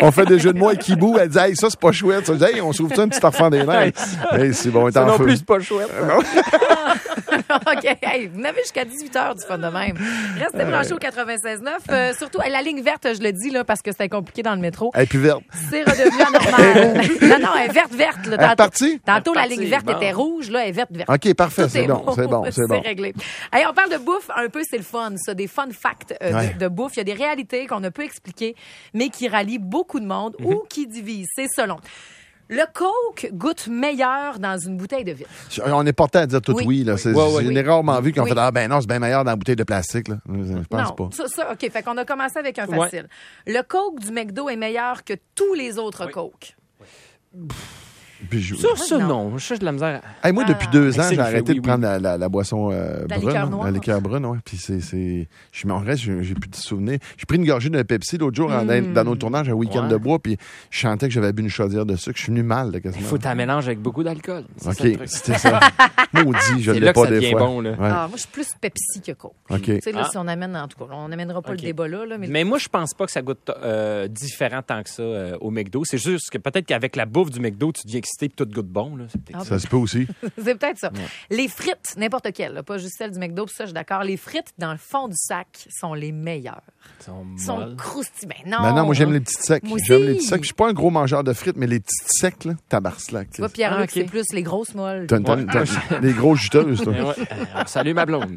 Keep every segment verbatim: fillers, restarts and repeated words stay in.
on fait des jeux de mots avec Kibou. Elle dit, hey, ça, c'est pas chouette. Ça, je dis, hey, on s'ouvre ça un petit enfant des neiges. Hey, c'est bon, on est Ça en non feu. plus, c'est pas chouette. OK. Hey, vous n'avez jusqu'à dix-huit heures du fun de même. Restez branchés au quatre-vingt-seize neuf. Euh, surtout, la ligne verte, je le dis, là, parce que c'était compliqué dans le métro. Elle est plus verte. C'est redevenu anormal. non, non, elle est verte, verte. Là, Elle est partie? Tantôt, la Elle est ligne partie, verte bon. était rouge. Là, elle est verte, verte. OK, parfait. Tout C'est est bon, c'est bon, c'est bon. C'est réglé. Hey, on parle de bouffe un peu, c'est le fun, ça. Des fun facts euh, Ouais. de, de bouffe. Il y a des réalités qu'on ne peut expliquer, mais qui rallient beaucoup de monde Mm-hmm. ou qui divisent. C'est selon. Le Coke goûte meilleur dans une bouteille de vitre. On est porté à dire tout oui. Oui. là. C'est, Oui, oui, c'est oui. une rarement vu qu'on Oui. fait ah ben non, c'est bien meilleur dans la bouteille de plastique. Là. Je pense non, pas. Ça, ça, OK. Fait qu'on a commencé avec un Ouais. facile. Le Coke du McDo est meilleur que tous les autres Coke. Puis je- Ça, ça, Non. non. Ça, j'ai de la misère. à- Hey, moi, depuis Ah. deux ans, C'est j'ai le arrêté fait, de oui, prendre la, la, la boisson euh, La brune. liqueur hein, noire. La liqueur brune, oui. Puis c'est, c'est... Je m'en reste, j'ai, j'ai plus de souvenirs. J'ai pris une gorgée de Pepsi l'autre jour en- Mm. dans nos tournages à Week-end Ouais. de bois, puis je chantais que j'avais bu une chaudière de sucre. Je suis venu mal, là, Il quasiment. faut t'en mélanger avec beaucoup d'alcool. C'est OK, ça, le truc. c'était ça. Maudit, je C'est l'ai là que pas ça des devient fois. bon, là. Ouais. Ah, moi, je suis plus Pepsi que Coke. OK. Tu sais, là, Ah. si on amène, en tout cas, on n'amènera pas OK. le débat là, là, mais, Mais moi, je pense pas que ça goûte euh, différent tant que ça euh, au McDo. C'est juste que peut-être qu'avec la bouffe du McDo, tu deviens excité et tout goûte bon. Là. C'est peut-être Ah, Ça se peut aussi. c'est peut-être ça. Les frites, n'importe quelles, là, pas juste celles du McDo, puis ça, je suis d'accord. Les frites dans le fond du sac sont les meilleures. ça. Sont Sont molles. croustillants. Ben non. Maintenant, moi, j'aime les petites secs. Moi aussi. J'aime les petites secs. Je suis pas un gros mangeur de frites, mais les petites secs, là, tabarslac. Tu vois, Pierre-Luc, Ah, OK. c'est plus les grosses molles. T'as- t'as- Ouais. t'as- les gros juteuses, toi. Eh ouais. Euh, salut ma blonde.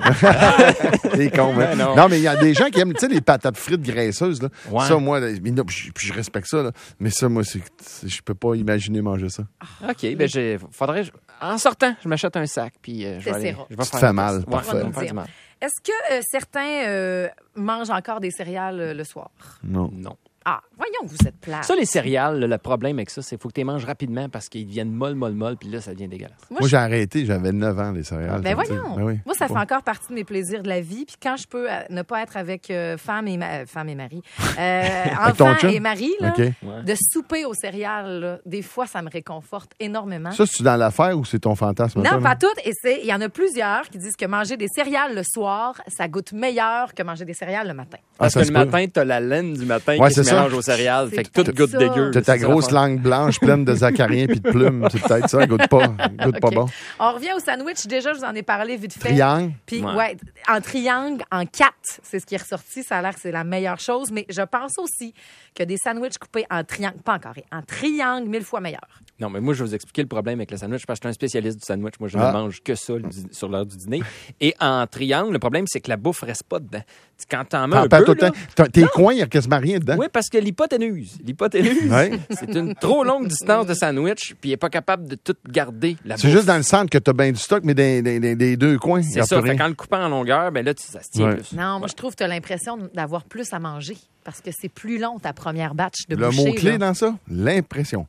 T'es con, hein? Ben non. Non, mais il y a des gens qui aiment, tu sais, les patates frites graisseuses, là. Ouais. Ça, moi, là, mais non, puis je, puis je respecte ça, là. Mais ça, moi, c'est, c'est- je peux pas imaginer manger ça. OK, ben j'ai faudrait en sortant, je m'achète un sac puis euh, je vais aller, T'essaieras. je vais Tu te faire fais un mal, test. Ouais, parfait. ça va me faire du mal. Est-ce que euh, certains euh, mangent encore des céréales euh, le soir? Non. Non. Ah, voyons que vous êtes plate. Ça, les céréales, le problème avec ça, c'est qu'il faut que tu les manges rapidement parce qu'ils deviennent molles, molles, molles, puis là, ça devient dégueulasse. Moi, Moi, je- j'ai arrêté, j'avais neuf ans, les céréales. Ben tu sais. voyons. Ben oui. Moi, ça fait Pas- encore partie de mes plaisirs de la vie. Puis quand je peux euh, ne pas être avec euh, femme et ma- euh, femme et mari, euh, Avec ton enfant chum? et mari, là, OK. Ouais. de souper aux céréales, là, des fois, ça me réconforte énormément. Ça, c'est-tu dans l'affaire ou c'est ton fantasme? Non, toi, pas là? toutes. Et c'est, il y en a plusieurs qui disent que manger des céréales le soir, ça goûte meilleur que manger des céréales le matin. Ah, Parce ça que se le peut. matin, t'as la laine du matin Ouais, qui se c'est ça. mélange aux céréales. C'est Fait que tout peut-être goûte ça. dégueu. T'as là, ta c'est ça grosse l'affaire. langue blanche pleine de zacariens puis de plumes. C'est peut-être ça, goûte pas. Goûte pas OK. bon. On revient au sandwich. Déjà, je vous en ai parlé vite fait. Triangle. Puis, Ouais. ouais, en triangle, en quatre, c'est ce qui est ressorti. Ça a l'air que c'est la meilleure chose. Mais je pense aussi que des sandwichs coupés en triangle, pas en carré, en triangle, mille fois meilleur. Non, mais moi, je vais vous expliquer le problème avec le sandwich parce que je suis un spécialiste du sandwich. Moi, je Ah. ne mange que ça le di- sur l'heure du dîner. Et en triangle, le problème, c'est que la bouffe reste pas dedans. Tu- Quand t'en mets T'en un perds peu, tout le là, temps. T'as- Tes coins, il y a quasiment rien dedans. oui, parce que l'hypoténuse, l'hypoténuse, Ouais. c'est une trop longue distance de sandwich, puis il n'est pas capable de tout garder. La C'est bouffe. juste dans le centre que t'as bien du stock, mais des, des- des- des deux coins, il y C'est a ça. plus Fait rien. qu'en le coupant en longueur, ben là, tu- ça se tient Ouais. plus. Non, moi, je trouve que tu as l'impression d'avoir plus à manger parce que c'est plus long ta première batch de Le bouchée. mot-clé là. dans ça, l'impression.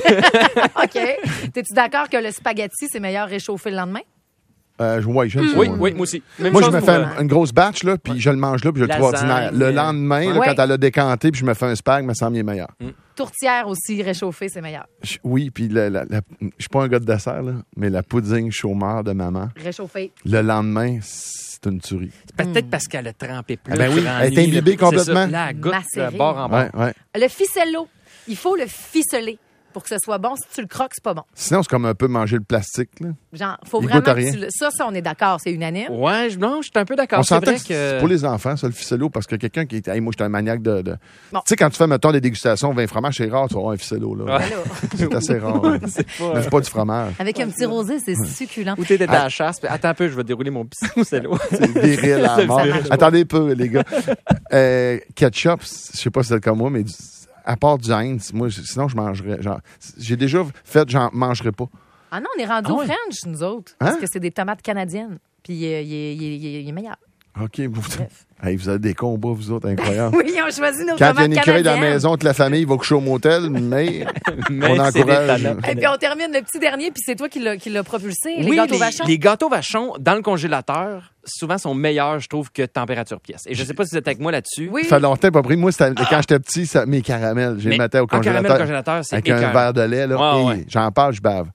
OK. T'es-tu d'accord que le spaghetti, c'est meilleur réchauffé le lendemain? Euh, oui, j'aime ça. Oui, moi. oui, moi aussi. Même Moi, je chose me pour, fais euh, une, une grosse batch, là, puis je le mange là, puis je le trouve Lasagne, ordinaire. Le euh, lendemain, là, ouais. quand elle a décanté, puis je me fais un spag, me semble il est meilleur. Tourtière aussi, réchauffée, c'est meilleur. Je- Oui, puis la- la- la- je suis pas un gars de dessert, là, mais la pudding chômeur de maman, Réchauffé. le lendemain, c'est une tuerie. peut-être parce qu'elle a trempé plus. Ah ben oui, grand elle est nuit, imbibée là, c'est complètement. ça. Là, elle goûte Macérée. de bord en bord. Ouais, ouais. Le ficello, il faut le ficeler pour que ce soit bon. Si tu le croques, c'est pas bon. Sinon, c'est comme un peu manger le plastique, là. Genre, faut Il vraiment goûte à que rien. tu le... Ça, ça, on est d'accord, c'est unanime. Ouais, je- non, je suis un peu d'accord. On C'est s'entend vrai que c'est pour les enfants, ça, le ficello, parce que quelqu'un qui est. Hey, moi, je suis un maniaque de. de... Bon. Tu sais, quand tu fais, mettons, des dégustations, vingt fromages, c'est rare, tu vas avoir un ficello, là. Ouais. Ben là, C'est assez rare. là. Mais c'est pas du fromage. avec un petit rosé, c'est succulent. Ou t'étais à la chasse. puis Attends un peu, je vais dérouler mon petit ficello. C'est viril à la mort. Ça marche pas. Attendez un peu, les gars. Euh, ketchup, je sais pas si c'est comme moi, mais du- à part du Heinz, moi, je- sinon, je mangerais. Genre, j'ai déjà fait, j'en mangerais pas. Ah non, on est rendu Ah au ouais. French, nous autres. Parce Hein? que c'est des tomates canadiennes. Puis euh, il est, il est- il est- il est meilleur. OK. Vous, hey, vous avez des combats, vous autres, incroyables. Oui, ils ont choisi nos Quand il y a tomates une écureuil dans la canadiennes. maison, toute la famille va coucher au motel, mais Mais on c'est des encourage. talents. Et puis on termine le petit dernier, puis c'est toi qui l'as qui l'as propulsé, les Oui, gâteaux les, vachons. les gâteaux vachons, dans le congélateur, souvent sont meilleurs, je trouve, que température pièce. Et je sais pas si vous êtes avec moi là-dessus. Oui. Ça fait longtemps pas pris. Moi, c'était- quand j'étais petit, ça, mes caramels, je les Mais mettais au en caramel congélateur. congélateur, c'est Avec un écœurant. verre de lait, là. Ouais, et ouais. j'en parle, je bave.